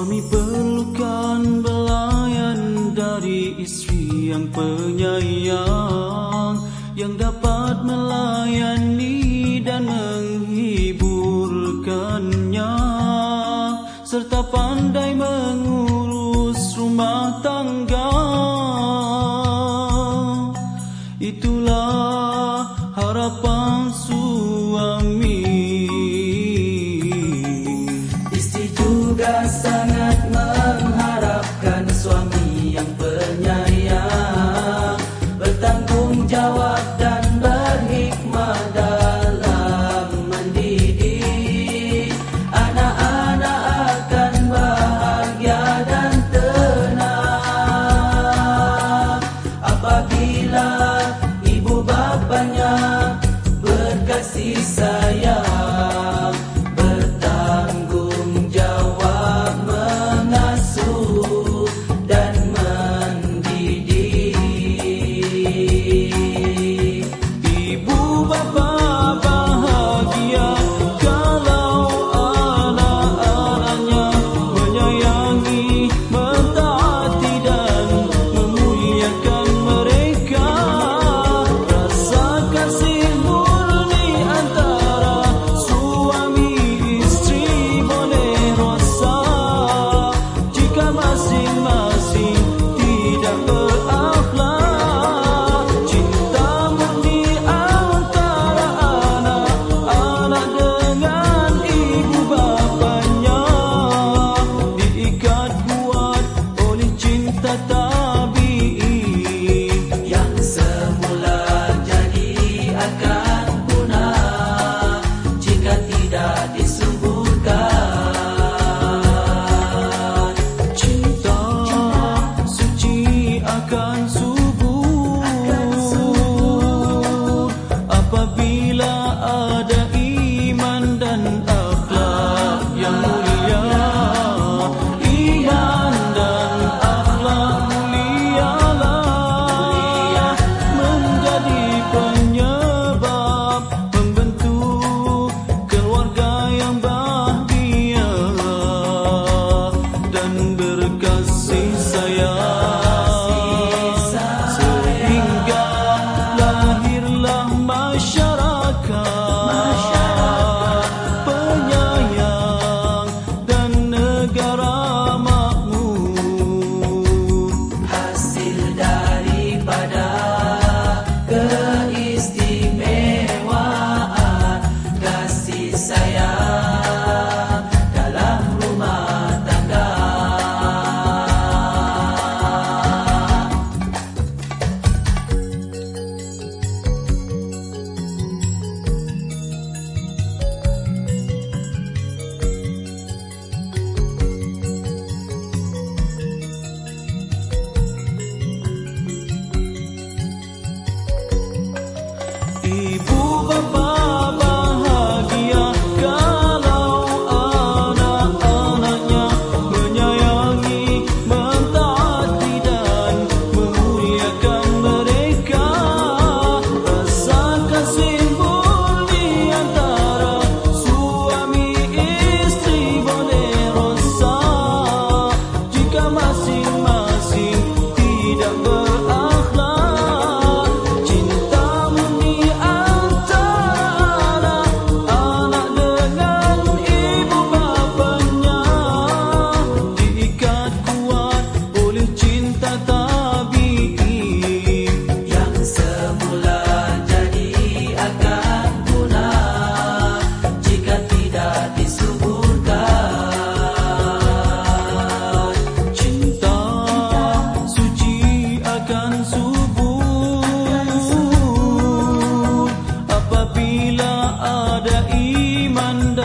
Suami perlukan belayan dari istri yang penyayang, yang dapat melayani dan menghiburkannya, serta pandai mengurus rumah tangga. Itulah harapan suami. Istri juga sangat mengharapkan suami yang penyayang, bertanggung jawab dan berhikmah dalam mendidik. Anak-anak akan bahagia dan tenang apabila ibu bapanya berkasih sayang, bertanggung jawab mengasuh dan mendidik. Ibu bapa bahagia kalau anak-anaknya menyayangi, mentaati dan memuliakan mereka. Rasa kasih murni antara suami istri boleh rasa jika masing-masing tidak berakhlak. Cinta murni antara anak-anak dengan ibu bapanya diikat kuat oleh cinta tabii. Yang semula jadi akan punah jika tidak disuburkan. Cinta suci akan subur apabila ada iman dan akhlak yang mulia. Iman dan akhlak mulialah menjadi penyebab membentuk keluarga yang bahagia dan berkasih sayang, sehingga lahirlah masyarakat penyayang dan negara makmur. Hasil daripada keistimewaan kasih sayang dalam rumah tangga. Ibu bapa bahagia kalau anak-anaknya menyayangi, mentaati dan memuliakan mereka. Rasa kasih murni antara suami istri boleh rasa jika masing-masing tidak berakhlak. Cinta murni antara anak dengan ibu bapanya diikat kuat oleh cinta tabii. Yang semula jadi akan punah jika tidak disuburkan. Cinta suci akan subur apabila ada iman dan